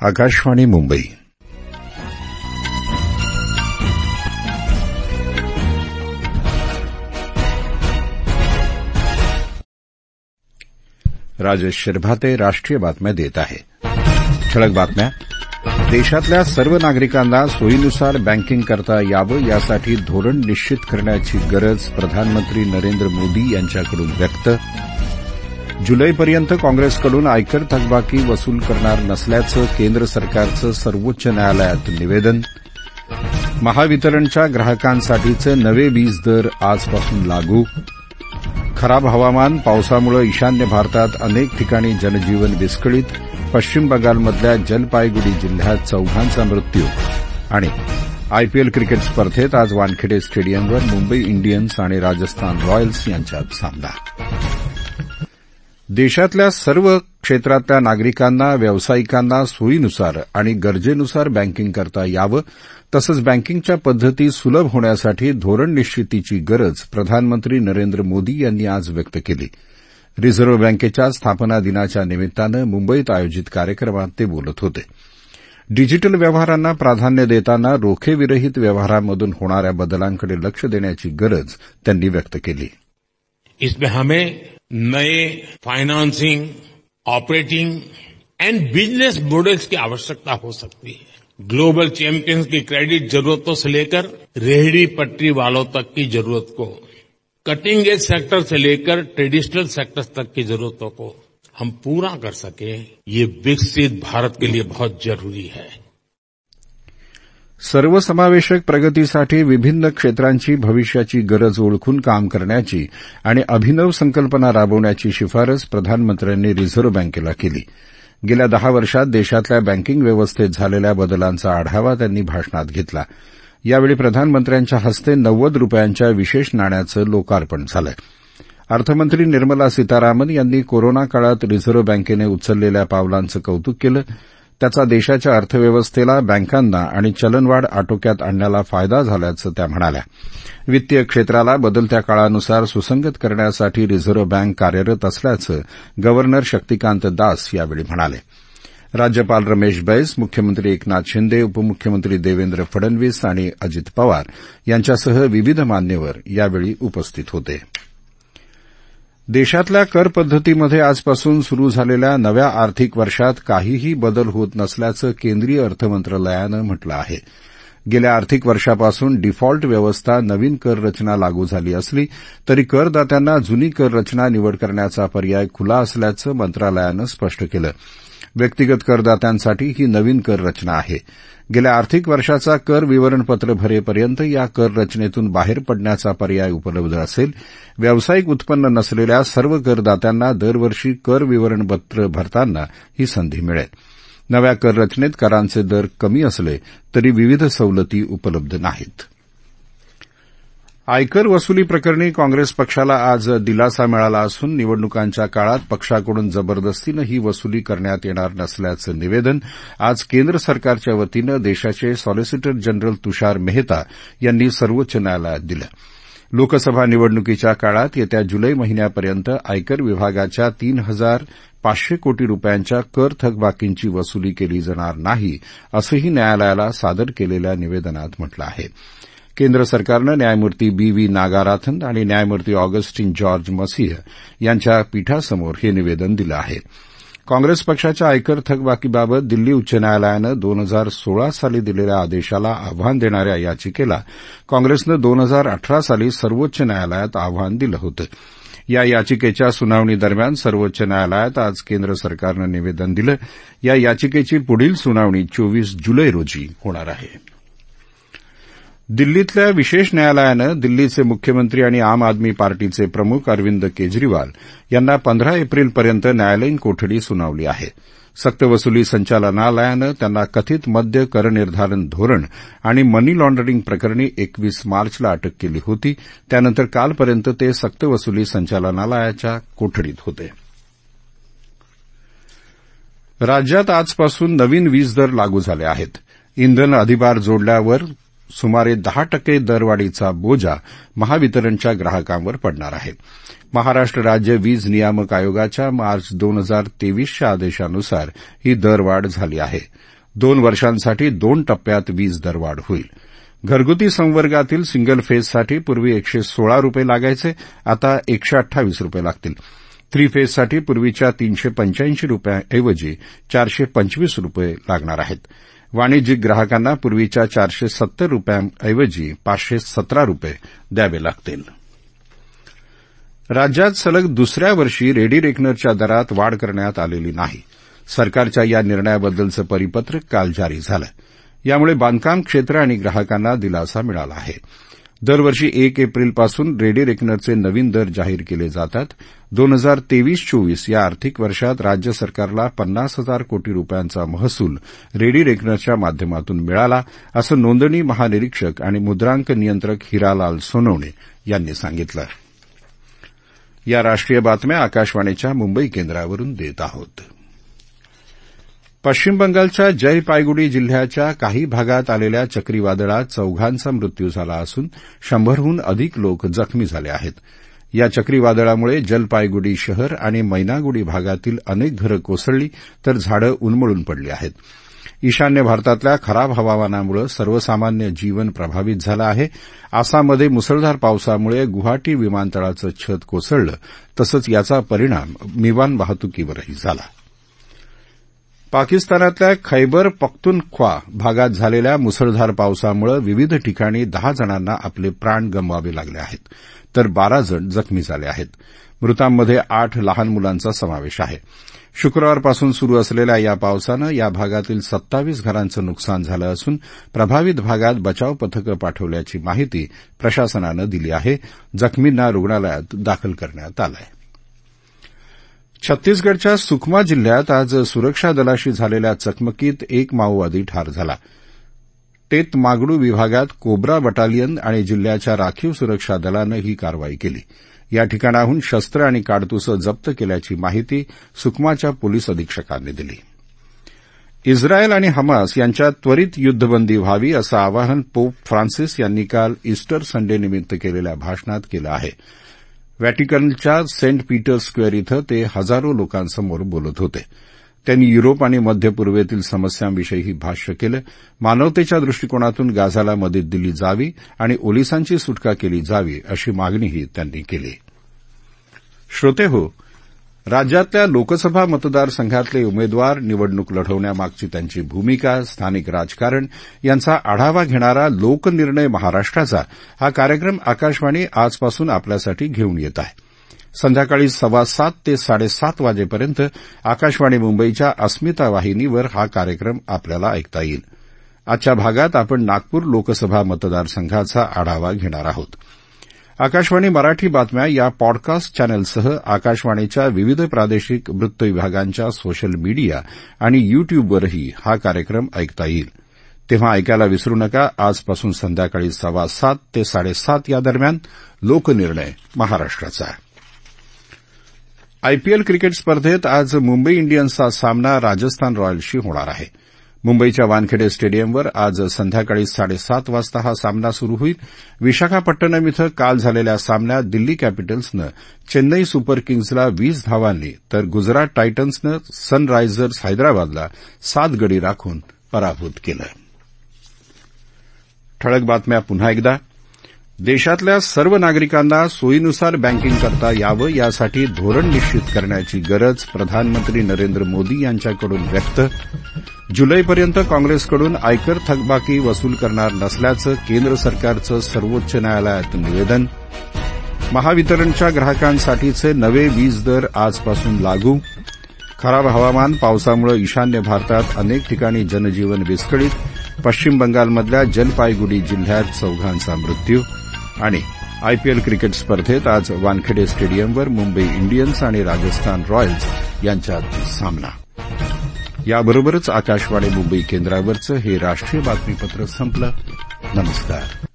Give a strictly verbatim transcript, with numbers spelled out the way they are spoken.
आकाशवाणी मुंबई. राजेश शिरभाते राष्ट्रीय बातम्या देत आहे. ठळक बातम्या. देशातल्या सर्व नागरिकांना सोयीनुसार बँकिंग करता यावं यासाठी धोरण निश्चित करण्याची गरज प्रधानमंत्री नरेंद्र मोदी यांच्याकडून व्यक्त. जुलैपर्यंत काँग्रेसकडून आयकर थकबाकी वसूल करणार नसल्याचं केंद्र सरकारचं सर्वोच्च न्यायालयात निवेदन. महावितरणच्या ग्राहकांसाठीचे नवे वीज दर आजपासून लागू. खराब हवामान, पावसामुळे ईशान्य भारतात अनेक ठिकाणी जनजीवन विस्कळीत. पश्चिम बंगालमधल्या जलपायगुडी जिल्ह्यात चौघांचा मृत्यू. आणि आयपीएल क्रिकेट स्पर्धेत आज वानखेडे स्टेडियमवर मुंबई इंडियन्स आणि राजस्थान रॉयल्स यांच्यात सामना. देशातल्या सर्व क्षेत्रातल्या नागरिकांना, व्यावसायिकांना सोयीनुसार आणि गरजेनुसार बँकिंग करता यावं, तसंच बँकिंगच्या पद्धती सुलभ होण्यासाठी धोरण निश्चितीची गरज प्रधानमंत्री नरेंद्र मोदी यांनी आज व्यक्त केली. रिझर्व्ह बँकेच्या स्थापना दिनाच्या निमित्तानं मुंबईत आयोजित कार्यक्रमात ते बोलत होते. डिजिटल व्यवहारांना प्राधान्य देताना रोखेविरहित व्यवहारांमधून होणाऱ्या बदलांकडे लक्ष देण्याची गरज त्यांनी व्यक्त केली. इसमें हमें नए financing, operating and business models की आवश्यकता हो सकती है. ग्लोबल चैंपियंस की क्रेडिट जरूरतों से लेकर रेहड़ी पटरी वालों तक की जरूरत को, कटिंग एज सेक्टर से लेकर ट्रेडिशनल सेक्टर्स तक की जरूरतों को हम पूरा कर सके, ये विकसित भारत के लिए बहुत जरूरी है. सर्वसमावेशक प्रगतीसाठी विभिन्न क्षेत्रांची भविष्याची गरज ओळखून काम करण्याची आणि अभिनव संकल्पना राबवण्याची शिफारस प्रधानमंत्र्यांनी रिझर्व्ह बँकेला केली. गेल्या दहा वर्षात देशातल्या बँकिंग व्यवस्थेत झालेल्या बदलांचा आढावा त्यांनी भाषणात घेतला. यावेळी प्रधानमंत्र्यांच्या हस्ते नव्वद रुपयांच्या विशेष नाण्याचं लोकार्पण झालं. अर्थमंत्री निर्मला सीतारामन यांनी कोरोना काळात रिझर्व्ह बँकेने उचललेल्या पावलांचं कौतुक केलं. त्याचा देशाच्या अर्थव्यवस्थेला, बँकांना आणि चलनवाढ आटोक्यात आणण्याला फायदा झाल्याचं त्या म्हणाल्या. वित्तीय क्षेत्राला बदलत्या काळानुसार सुसंगत करण्यासाठी रिझर्व्ह बँक कार्यरत असल्याचं गव्हर्नर शक्तिकांत दास यावेळी म्हणाले. राज्यपाल रमेश बैस, मुख्यमंत्री एकनाथ शिंदे, उपमुख्यमंत्री देवेंद्र फडणवीस आणि अजित पवार यांच्यासह विविध मान्यवर यावेळी उपस्थित होते. देशातल्या कर पद्धतीमध्ये आजपासून सुरू झालेल्या नव्या आर्थिक वर्षात काहीही बदल होत नसल्याचं केंद्रीय अर्थमंत्रालयानं म्हटलं आहे. गेल्या आर्थिक वर्षापासून डिफॉल्ट व्यवस्था, नवीन कर रचना लागू झाली असली तरी करदात्यांना जुनी कर रचना निवड करण्याचा पर्याय खुला असल्याचं मंत्रालयानं स्पष्ट केलं. व्यक्तिगत करदात्यांसाठी ही नवीन कर रचना आहे. गेल्या आर्थिक वर्षाचा कर विवरणपत्र भरेपर्यंत या कर रचनेतून बाहेर पडण्याचा पर्याय उपलब्ध असेल. व्यावसायिक उत्पन्न नसलेल्या सर्व करदात्यांना दरवर्षी कर विवरणपत्र भरताना ही संधी मिळेल. नव्या कर रचनेत करांचे दर कमी असले तरी विविध सवलती उपलब्ध नाहीत. आयकर वसुली प्रकरणी काँग्रेस पक्षाला आज दिलासा मिळाला असून निवडणुकांच्या काळात पक्षाकडून जबरदस्तीनं ही वसुली करण्यात येणार नसल्याचं निवेदन आज केंद्र सरकारच्या वतीनं देशाचे सॉलिसिटर जनरल तुषार मेहता यांनी सर्वोच्च न्यायालयात दिलं. लोकसभा निवडणुकीच्या काळात येत्या जुलै महिन्यापर्यंत आयकर विभागाच्या तीन हजार पाचशे कोटी रुपयांच्या कर थकबाकींची वसुली केली जाणार नाही, असंही न्यायालयाला सादर केलेल्या निवेदनात म्हटलं आहे. केंद्र सरकारनं न्यायमूर्ती बी व्ही नागाराथन आणि न्यायमूर्ती ऑगस्टिन जॉर्ज मसीह यांच्या पीठासमोर हे निवेदन दिलं आहे. काँग्रेस पक्षाच्या आयकर थकबाकीबाबत दिल्ली उच्च न्यायालयानं दोन हजार सोळा साली दिलेल्या आदेशाला आव्हान देणाऱ्या याचिकेला काँग्रेसनं दोन हजार अठरा साली सर्वोच्च न्यायालयात आव्हान दिलं होतं. या याचिकेच्या सुनावणी दरम्यान सर्वोच्च न्यायालयात आज केंद्र सरकारनं निवेदन दिलं. या याचिकेची पुढील सुनावणी चोवीस जुलै रोजी होणार आहे. दिल्लीतल्या विशेष न्यायालयानं दिल्लीचे मुख्यमंत्री आणि आम आदमी पार्टीचे प्रमुख अरविंद केजरीवाल यांना पंधरा एप्रिलपर्यंत न्यायालयीन कोठडी सुनावली आहे. सक्तवसुली संचालनालयानं त्यांना कथित मद्य करनिर्धारण धोरण आणि मनी लॉण्डरिंग प्रकरणी एकवीस मार्चला अटक केली होती. त्यानंतर कालपर्यंत ते सक्तवसुली संचालनालयाच्या कोठडीत होते. राज्यात आजपासून नवीन वीज दर लागू झाले आहेत. इंधन अधिभार जोडल्यावर सुमारे दहा टक्के दरवाढीचा बोजा महावितरणच्या ग्राहकांवर पडणार आहे. महाराष्ट्र राज्य वीज नियामक आयोगाच्या मार्च दोन हजार तेवीसच्या आदेशानुसार ही दरवाढ झाली आहे. दोन वर्षांसाठी दोन टप्प्यात वीज दरवाढ होईल. घरगुती संवर्गातील सिंगल फेजसाठी पूर्वी एकशे सोळा रुपये लागायचे, आता एकशे अठ्ठावीस रुपये लागतील. थ्री फेजसाठी पूर्वीच्या तीनशे पंच्याऐंशी रुपयांऐवजी चारशे पंचवीस रुपये लागणार आहेत. वाणिज्यिक ग्राहकांना पूर्वीच्या चारशे सत्तर रुपयांऐवजी पाचशे सतरा रुपये द्यावे लागतील. राज्यात सलग दुसऱ्या वर्षी रेडी रेकनरच्या दरात वाढ करण्यात आलेली नाही. सरकारच्या या निर्णयाबद्दलचं परिपत्रक काल जारी झालं. यामुळे बांधकाम क्षेत्र आणि ग्राहकांना दिलासा मिळाला आहे. दरवर्षी एक एप्रिलपासून रेडी रेकनरचे नवीन दर जाहीर केले जातात. दोन हजार तेवीस चोवीस या आर्थिक वर्षात राज्य सरकारला पन्नास हजार कोटी रुपयांचा महसूल रेडी रेकनरच्या माध्यमातून मिळाला, असं नोंदणी महानिरीक्षक आणि मुद्रांक नियंत्रक हिरालाल सोनवणे यांनी सांगितलं. या राष्ट्रीय बातम्या आकाशवाणीच्या मुंबई केंद्रावरून देत आहोत. पश्चिम बंगालच्या जलपायगुडी जिल्ह्याच्या काही भागात आलेल्या चक्रीवादळात चौघांचा मृत्यू झाला असून शंभरहून अधिक लोक जखमी झाले आहेत. या चक्रीवादळामुळे जलपायगुडी शहर आणि मैनागुडी भागातील अनेक घरं कोसळली तर झाडं उन्मळून पडली आहेत. ईशान्य भारतातल्या खराब हवामानामुळे सर्वसामान्य जीवन प्रभावित झालं आहे. आसाममध्ये मुसळधार पावसामुळे गुवाहाटी विमानतळाचं छत कोसळलं, तसंच याचा परिणाम विमान वाहतुकीवरही झाला. पाकिस्तानातल्या खैबर पख्तूनख्वा भागात झालेल्या मुसळधार पावसामुळे विविध ठिकाणी दहा जणांना आपले प्राण गमवावे लागले आहेत, तर बारा जण जखमी झाले आहेत. मृतांमध्ये आठ लहान मुलांचा समावेश आहे. शुक्रवारपासून सुरू असलेल्या या पावसानं या भागातील सत्तावीस घरांचं नुकसान झालं असून प्रभावित भागात बचाव पथकं पाठवल्याची माहिती प्रशासनानं दिली आहे. जखमींना रुग्णालयात दाखल करण्यात आलं आहे. छत्तीसगडच्या सुकमा जिल्ह्यात आज सुरक्षा दलाशी झालेल्या चकमकीत एक माओवादी ठार झाला. टेतमागडू विभागात कोब्रा बटालियन आणि जिल्ह्याच्या राखीव सुरक्षा दलानं ही कारवाई केली. या ठिकाणाहून शस्त्र आणि काडतुसं जप्त केल्याची माहिती सुकमाच्या पोलीस अधीक्षकांनी दिली. इस्रायल आणि हमास यांच्यात त्वरित युद्धबंदी व्हावी असं आवाहन पोप फ्रान्सिस यांनी काल ईस्टर संडेनिमित्त केलेल्या भाषणात केलं आहे. व्हॅटिकनच्या सेंट पीटर स्क्वेअर इथं ते हजारो लोकांसमोर बोलत होते. त्यांनी युरोप आणि मध्य पूर्वेतील समस्यांविषयीही भाष्य केलं. मानवतेच्या दृष्टिकोनातून गाझाला मदत दिली जावी आणि ओलिसांची सुटका केली जावी अशी मागणीही त्यांनी केली. श्रोतेहो, राज्यातल्या लोकसभा मतदारसंघातले उमेदवार, निवडणूक लढवण्यामागची त्यांची भूमिका, स्थानिक राजकारण यांचा आढावा घेणारा लोकनिर्णय महाराष्ट्राचा हा कार्यक्रम आकाशवाणी आजपासून आपल्यासाठी घेऊन येत आहे. संध्याकाळी सव्वा सात ते साडेसात वाजेपर्यंत आकाशवाणी मुंबईच्या अस्मिता वाहिनीवर हा कार्यक्रम आपल्याला ऐकता येईल. आजच्या भागात आपण नागपूर लोकसभा मतदारसंघाचा आढावा घेणार आहोत. आकाशवाणी मराठी बातम्या या पॉडकास्ट चॅनलसह आकाशवाणीच्या विविध प्रादेशिक वृत्त विभागांच्या सोशल मीडिया आणि युट्यूबवरही हा कार्यक्रम ऐकता येईल. तेव्हा ऐकायला विसरू नका. आजपासून संध्याकाळी सव्वा सात ते साडेसात या दरम्यान लोकनिर्णय महाराष्ट्राचा. आयपीएल क्रिकेट स्पर्धेत आज मुंबई इंडियन्सचा सामना राजस्थान रॉयल्सशी होणार आहे. मुंबईच्या वानखेडे स्टेडियमवर आज संध्याकाळी साडेसात वाजता हा सामना सुरू होईल. विशाखापट्टणम इथं काल झालेल्या सामन्यात दिल्ली कॅपिटल्सनं चेन्नई सुपर किंग्जला वीस धावांनी तर गुजरात टायटन्सनं सनरायझर्स हैदराबादला सात गडी राखून पराभूत केलं. ठळक बातम्या पुन्हा एकदा. देशातल्या सर्व नागरिकांना सोयीनुसार बँकिंग करता यावं यासाठी धोरण निश्चित करण्याची गरज प्रधानमंत्री नरेंद्र मोदी यांच्याकडून व्यक्त. जुलैपर्यंत काँग्रेसकडून आयकर थकबाकी वसूल करणार नसल्याचं केंद्र सरकारचं सर्वोच्च न्यायालयात निवेदन. महावितरणच्या ग्राहकांसाठीचे नवे वीज दर आजपासून लागू. खराब हवामान, पावसामुळे ईशान्य भारतात अनेक ठिकाणी जनजीवन विस्कळीत. पश्चिम बंगालमधल्या जलपायगुडी जिल्ह्यात चौघांचा मृत्यू. आणि आयपीएल क्रिकेट स्पर्धेत आज वानखेडे स्टेडियमवर मुंबई इंडियन्स आणि राजस्थान रॉयल्स यांच्यात सामना. याबरोबरच आकाशवाणी मुंबई केंद्रावरचं हे राष्ट्रीय बातमीपत्र संपलं. नमस्कार.